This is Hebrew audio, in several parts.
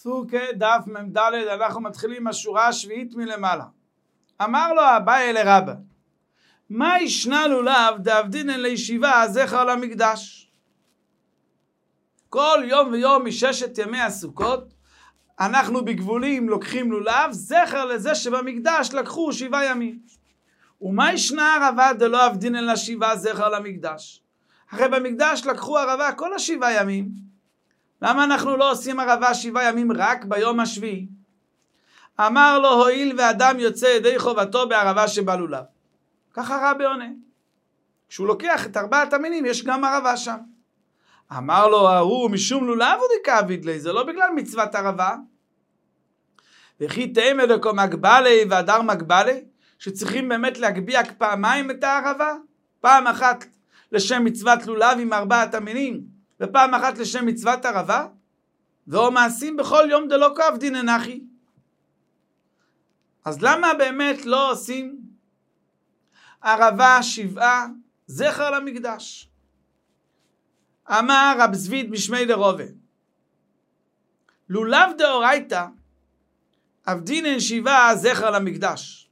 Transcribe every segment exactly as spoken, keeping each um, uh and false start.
פסוקי דף מ"ד, אנחנו מתחילים השורה השביעית מלמעלה. אמר לו אביי לרבא, מה ישנה לולב דאבדינן לישיבה זכר למקדש? כל יום ויום מששת ימי הסוכות אנחנו בגבולים לוקחים לולב זכר לזה שבמקדש לקחו שבעה ימים. ומה ישנה ערבה דלא אבדינן לשבעה זכר למקדש? הרי במקדש לקחו ערבה כל השבעה ימים. למה אנחנו לא עושים ערבה שבעה ימים רק ביום השביעי? אמר לו, הואיל ואדם יוצא ידי חובתו בערבה שבלולב. ככה רבי עונה. כשהוא לוקח את ארבעת המינים יש גם ערבה שם. אמר לו, ההוא משום לולב הוא דקאביד לי, זה לא בגלל מצוות ערבה. וכי תאמר דקו מגבלי והדר מגבלי, שצריכים באמת להגביע פעמיים את הערבה? פעם אחת לשם מצוות לולב עם ארבעת המינים, ופעם אחת לשם מצוות ערבה? ואו מעשים בכל יום דלא כאבדינן אחי. אז למה באמת לא עושים ערבה שבעה זכר למקדש? אמר רב זביד משמי דרובה, לולב דאורייתא אבדינן שבעה זכר למקדש.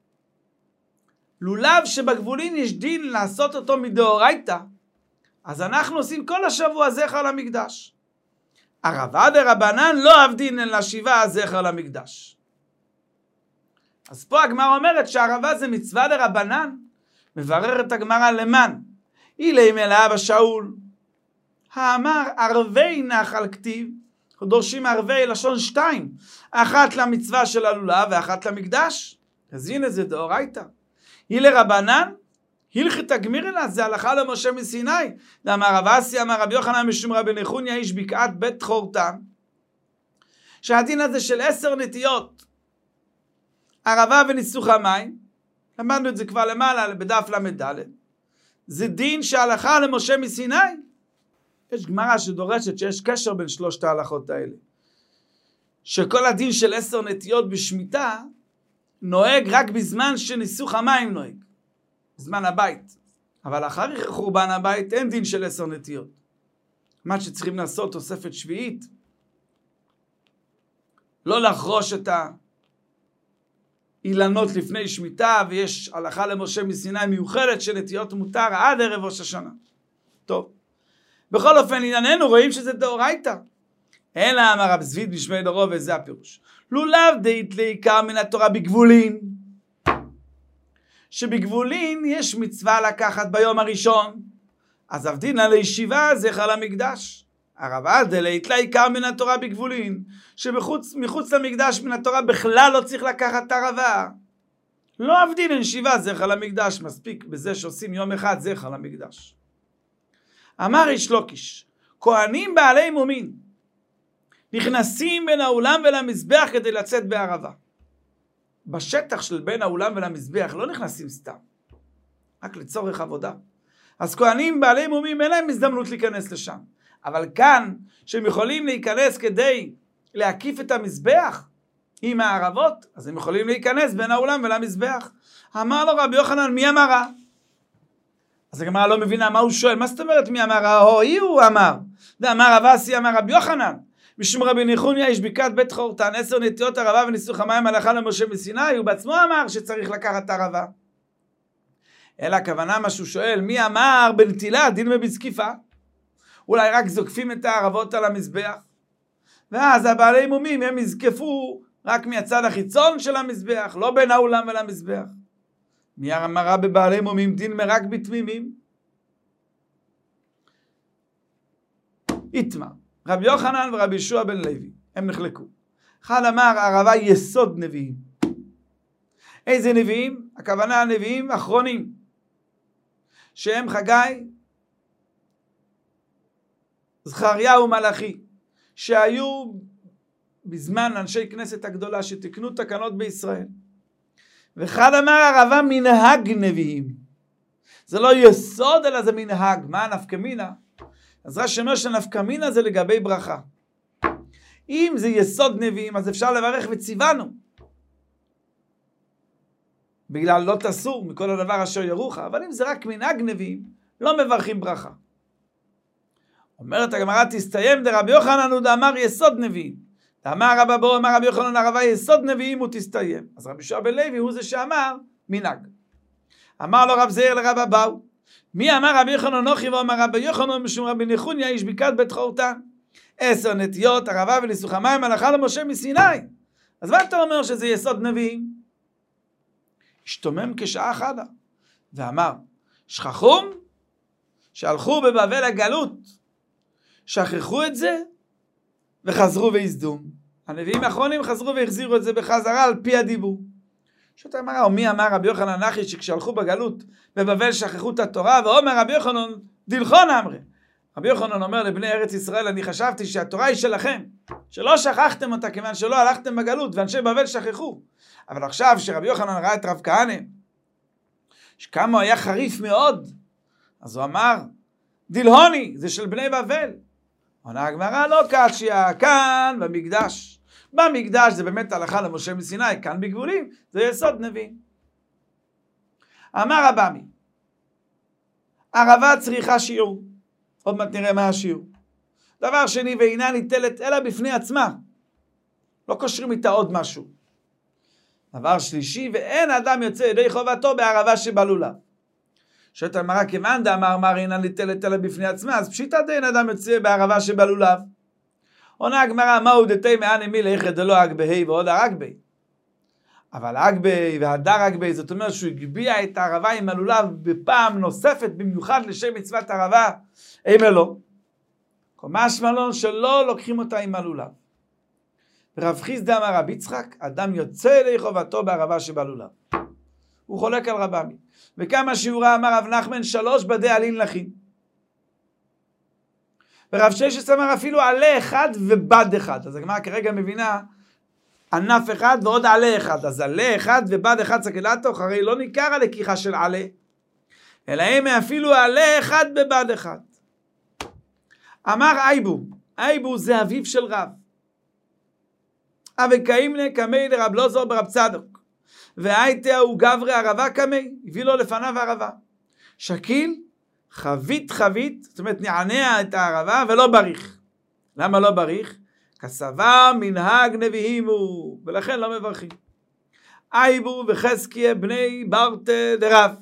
לולב שבגבולין יש דין לעשות אותו מדאורייתא, אז אנחנו עושים כל השבוע זכר למקדש. ערבה דרבנן לא אבדינן לשבעה זכר למקדש. אז פה הגמרא אומרת שהערבה זה מצווה דרבנן. מבררת הגמרא למען אילי מלאה בשאול האמר ערבי נחל כתיב, אנחנו דורשים ערבי לשון שתיים, אחת למצווה של הלולב ואחת למקדש. אז הנה זה דאורייתא. היא לרבנן הלכת הגמירנה, זה הלכה למשה מסיני. דאמר רב אסי אמר רבי יוחנן משום רבי נחוניה איש בקעת בית חורתן, שהדין הזה של עשר נטיות ערבה וניסוך המים, למדנו את זה כבר למעלה בדף למד, זה דין שהלכה למשה מסיני. יש גמרא שדורשת שיש קשר בין שלושת ההלכות האלה, שכל הדין של עשר נטיות בשמיטה נוהג רק בזמן שניסוך המים נוהג, בזמן הבית, אבל אחרי חורבן הבית אין דין של עשר נטיות. מה שצריכים לעשות תוספת שביעית, לא לחרוש את האילנות לפני שמיטה, ויש הלכה למשה מסיני מיוחדת שנטיות מותר עד ערב ראש השנה. טוב, בכל אופן ענייננו רואים שזה דאורייתא. אלא אמר רב זביד משמי דרובה, וזה הפירוש. לולב דאית לעיקר מן התורה בגבולין, שבגבולין יש מצווה לקחת ביום הראשון, אז אבדינן לישיבה זכר למקדש. ערבה דאית לעיקר מן התורה בגבולין, שמחוץ מחוץ למקדש מן התורה בכלל לא צריך לקחת ערבה. לא אבדינן שבעה זכר למקדש, מספיק בזה שעושים יום אחד זכר למקדש. אמר איש לוקיש, כהנים בעלי מומין נכנסים בין האולם ולמזבח כדי לצאת בערבה. בשטח של בין האולם ולמזבח לא נכנסים סתם, רק לצורך עבודה. אז כהנים בעלי מומים אין להם הזדמנות להיכנס לשם. אבל כאן שהם יכולים להיכנס כדי להקיף את המזבח עם הערבות, אז הם יכולים להיכנס בין האולם ולמזבח. אמר לו רבי יוחנן, מי אמרה? אז הגמרא לא מבינה מה הוא שואל. מה זאת אומרת מי אמרה? הואי הוא אמר. ואמר רב אסי אמר רבי יוחנן משום רבי נחוניה איש בקעת בית חורתן, עשר נטיות ערבה וניסוך המים הלכה למשה מסיני. הוא בעצמו אמר שצריך לקחת ערבה. אלא הכוונה מה שהוא שואל, מי אמר בנטילה דין ובזקיפה? אולי רק זוקפים את הערבות על המזבח, ואז הבעלי מומים הם יזקפו רק מהצד החיצון של המזבח, לא בין האולם ולמזבח. מי אמרה בבעלי מומים דין מרק בתמימים? איתמר רבי יוחנן ורבי ישוע בן לוי הם נחלקו. אחד אמר ערבה יסוד נביאים. איזה נביאים? הכוונה הנביאים אחרונים, שהם חגי, זכריה ומלאכי, שהיו בזמן אנשי כנסת הגדולה שתקנו תקנות בישראל. ואחד אמר ערבה מנהג נביאים. זה לא יסוד אלא זה מנהג. מה הנפקמינה? אז רש"י אומר שנפקמינה זה לגבי ברכה. אם זה יסוד נביאים אז אפשר לברך וציוונו, בגלל לא תסור מכל הדבר אשר ירוך. אבל אם זה רק מנהג נביאים לא מברכים ברכה. אומרת הגמרא תסתיים דרבי יוחנן הוא דאמר יסוד נביאים, אמר רבא בו, אמר רבי יוחנן הרבה, יסוד נביאים הוא תסתיים. אז רבי יהושע בן לוי הוא זה שאמר מנהג. אמר לו רב זעיר לרבא באו, מי אמר רבי יוחנן נוחי ואמר רבי יוחנן משום רבי נחוניה איש בקעת בית חורתן. עשר נטיות, ערבה וניסוך המים, הלכה למשה מסיני. אז מה אתה אומר שזה יסוד נביאים? השתומם כשעה חדה, ואמר, שכחום שהלכו בבבל הגלות, שכחו את זה, וחזרו והזדום. הנביאים האחרונים חזרו והחזירו את זה בחזרה על פי הדיבור. שאתה אמר, או מי אמר רבי יוחנן נחי שכשהלכו בגלות בבבל שכחו את התורה, ואומר רבי יוחנן דלחון אמרי. רבי יוחנן אומר לבני ארץ ישראל, אני חשבתי שהתורה היא שלכם, שלא שכחתם אותה כיוון שלא הלכתם בגלות, ואנשי בבל שכחו. אבל עכשיו שרבי יוחנן ראה את רב כהנא, שכמה הוא היה חריף מאוד, אז הוא אמר, דלהוני, זה של בני בבל. עונה הגמרא, לא קשיא, כאן במקדש. במקדש זה באמת הלכה למשה מסיני, כאן בגבולים, זה יסוד נביאים. אמר רבמי, ערבה צריכה שיעור. עוד מעט נראה מה השיעור. דבר שני, ואינה ניטלת אלא בפני עצמה. לא קושרים איתה עוד משהו. דבר שלישי, ואין אדם יוצא ידי חובתו בערבה שבלולה. שואלת הגמרא, כיוון דאמר מר אינה ניטלת אלא בפני עצמה, אז פשיטא דאין אדם יוצא בערבה שבלולב. עונה הגמרא, מהו דתי מאנה מילי איכא דלא אגבהי ועוד אגבי. אבל אגבי והדר אגבי, זאת אומרת שהוא הגביע את הערבה עם הלולב בפעם נוספת, במיוחד לשם מצוות ערבה, אימה לא. משמע לו שלא לוקחים אותה עם הלולב. רב חיסדא אמר רבי יצחק, אדם יוצא ידי חובתו בערבה שבלולב. הוא חולק על רבמי. וכמה שיעורה אמר רב נחמן, שלוש בדי עלין לחין. ורב ששת אמר אפילו עלה אחד ובד אחד. אז הגמרא כרגע מבינה ענף אחד ועוד עלה אחד. אז עלה אחד ובד אחד סקלתוך, הרי לא ניכר הלקיחה של עלה, אלא הם אפילו עלה אחד בבד אחד. אמר אייבו, אייבו זה אביו של רב. אבקאימנה קמי לרב לוזור ברב צדוק. והייתה הוא גברי ערבה קמי, הביא לו לפניו ערבה. שקיל, חבית חבית, זאת אומרת נענע את הערבה ולא בריך. למה לא בריך? כסבה מנהג נביאים הוא, ולכן לא מברכים. אייבו וחזקיה בני ברטה דרב.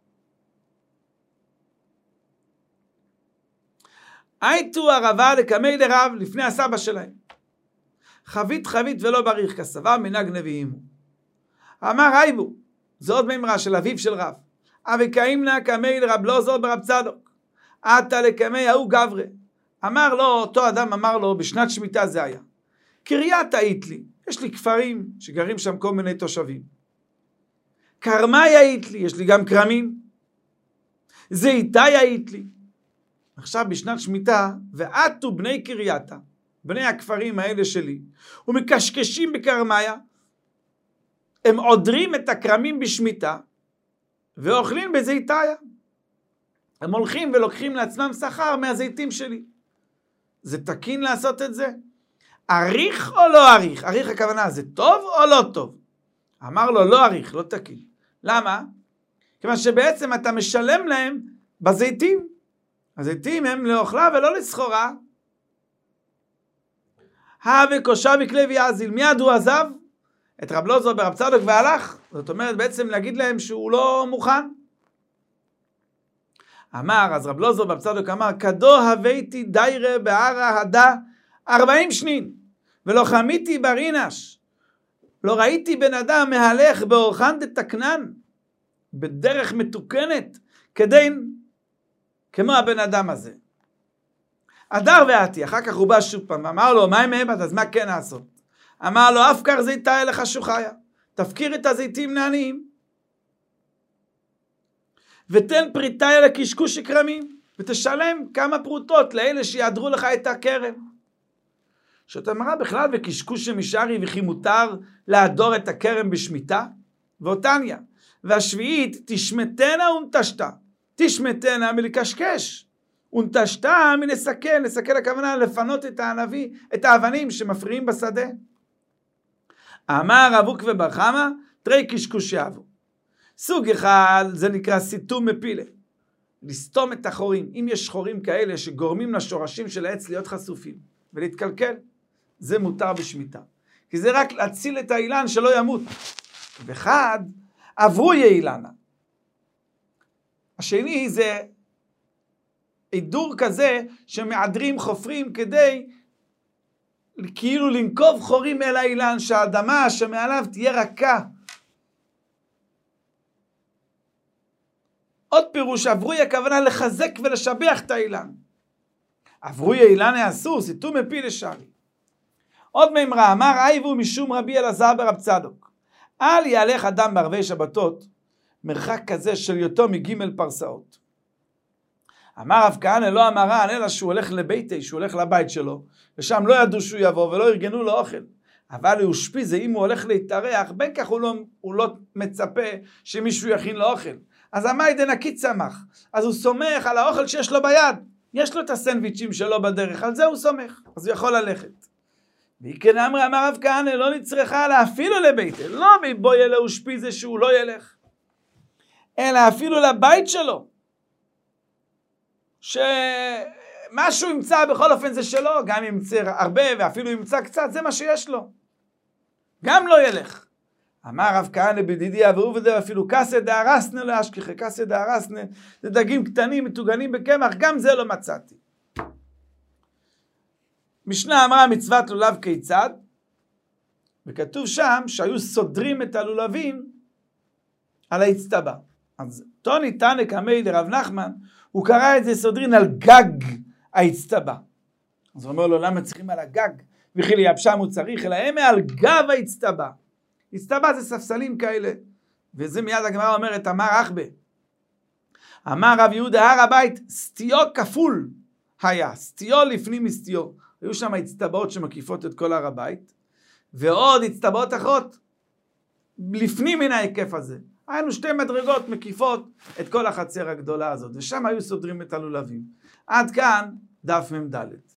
הייתו ערבה לקמי דרב לפני הסבא שלהם. חבית חבית ולא בריך, כסבה מנהג נביאים הוא. אמר אייבו, זה עוד מימרה של אביו של רב. אבקאימנה קמי לרב לוזור ברב צדוק. עתה לקמי ההוא גברי. אמר לו, אותו אדם אמר לו, בשנת שמיטה זה היה. קריית היית לי, יש לי כפרים שגרים שם כל מיני תושבים. קרמי היית לי, יש לי גם קרמים. זיתי היית לי. עכשיו בשנת שמיטה, ועתו בני קרייתה, בני הכפרים האלה שלי, ומקשקשים בקרמיה, הם עודרים את הקרמים בשמיטה, ואוכלים בזיתיה. הם הולכים ולוקחים לעצמם שכר מהזיתים שלי. זה תקין לעשות את זה? עריך או לא עריך? עריך הכוונה, זה טוב או לא טוב? אמר לו, לא עריך, לא תקין. למה? כיוון שבעצם אתה משלם להם בזיתים. הזיתים הם לאוכלה ולא לסחורה. הווה קושה וכלי ויעזיל. מיד הוא עזב את רב לוזור ברב צדוק והלך. זאת אומרת בעצם להגיד להם שהוא לא מוכן. אמר, אז רב לוזור ברב צדוק אמר, כדו הוויתי דיירה בערה הדה ארבעים שנין, ולא חמיתי ברינש. לא ראיתי בן אדם מהלך באורחן דתקנן, בדרך מתוקנת, כדין, כמו הבן אדם הזה. אדר ועתי, אחר כך הוא בא שוב פעם, אמר לו, מה עם אבד, אז מה כן לעשות? אמר לו, אפקר זיתה אליך שוחיה, תפקיר את הזיתים לעניים, ותן פריטה אל הקשקוש הקרמים, ותשלם כמה פרוטות לאלה שיעדרו לך את הכרם. שאתה מראה בכלל וקשקוש שמשארי וכי מותר לעדור את הכרם בשמיטה, ואותניה, והשביעית תשמטנה ונטשתה, תשמטנה מלקשקש, ונטשתה מלסכן, לסכן הכוונה לפנות את הענבי, את האבנים שמפריעים בשדה. אמר רב עוקבא בר חמא, תרי קשקוש יעבו. סוג אחד, זה נקרא סיתום מפילה. לסתום את החורים. אם יש חורים כאלה שגורמים לשורשים של העץ להיות חשופים ולהתקלקל, זה מותר בשמיטה. כי זה רק להציל את האילן שלא ימות. ואחד, עברו אילנה. השני זה עידור כזה שמעדרים חופרים כדי כאילו לנקוב חורים אל האילן, שהאדמה שמעליו תהיה רכה. עוד פירוש, עברוי הכוונה לחזק ולשבח את האילן. עברוי האילן האסור, סיתום מפי לשרי. עוד מימרה, אמר אייבו משום רבי אלעזר ברב צדוק. אל יהלך אדם בערבי שבתות, מרחק כזה של יותו מגימל פרסאות. אמר רב כהנא לא אמרן, אלא שהוא הולך לביתי, שהוא הולך לבית שלו, ושם לא ידעו שהוא יבוא ולא ארגנו לו אוכל. אבל הוא שפיזה, אם הוא הולך להתארח, בין כך הוא לא, הוא לא מצפה שמישהו יכין לו אוכל. אז המאי דנקי צמח, אז הוא סומך על האוכל שיש לו ביד. יש לו את הסנדוויצ'ים שלו בדרך, על זה הוא סומך, אז הוא יכול ללכת. וכן אמר, אמר רב כהנא, לא נצרכה לה אפילו לביתה, לא מבוא ילא ושפיזה שהוא לא ילך, אלא אפילו לבית שלו, שמשהו ימצא בכל אופן זה שלו, גם ימצא הרבה ואפילו ימצא קצת, זה מה שיש לו. גם לא ילך. אמר רב כהנא בדידי אברו וזה אפילו כסא דהרסנה לא אשכחה, כסא דהרסנה, זה דגים קטנים מטוגנים בקמח, גם זה לא מצאתי. משנה אמרה מצוות לולב כיצד, וכתוב שם שהיו סודרים את הלולבים על האצטבה. אז טוני תנא קמי דרב נחמן, הוא קרא את זה סודרין על גג האצטבה. אז הוא אומר לו, למה צריכים על הגג? וכי לייבשם הוא צריך, אלא הם על גב האצטבה. אצטבה זה ספסלים כאלה. וזה מיד הגמרא אומרת, אמר אחבה. אמר רב יהודה, הר הבית, סטיו כפול היה. סטיו לפנים מסטיו. היו שם אצטבאות שמקיפות את כל הר הבית. ועוד אצטבאות אחרות, לפנים מן ההיקף הזה. היינו שתי מדרגות מקיפות את כל החצר הגדולה הזאת, ושם היו סודרים את הלולבים. עד כאן דף ממדלת.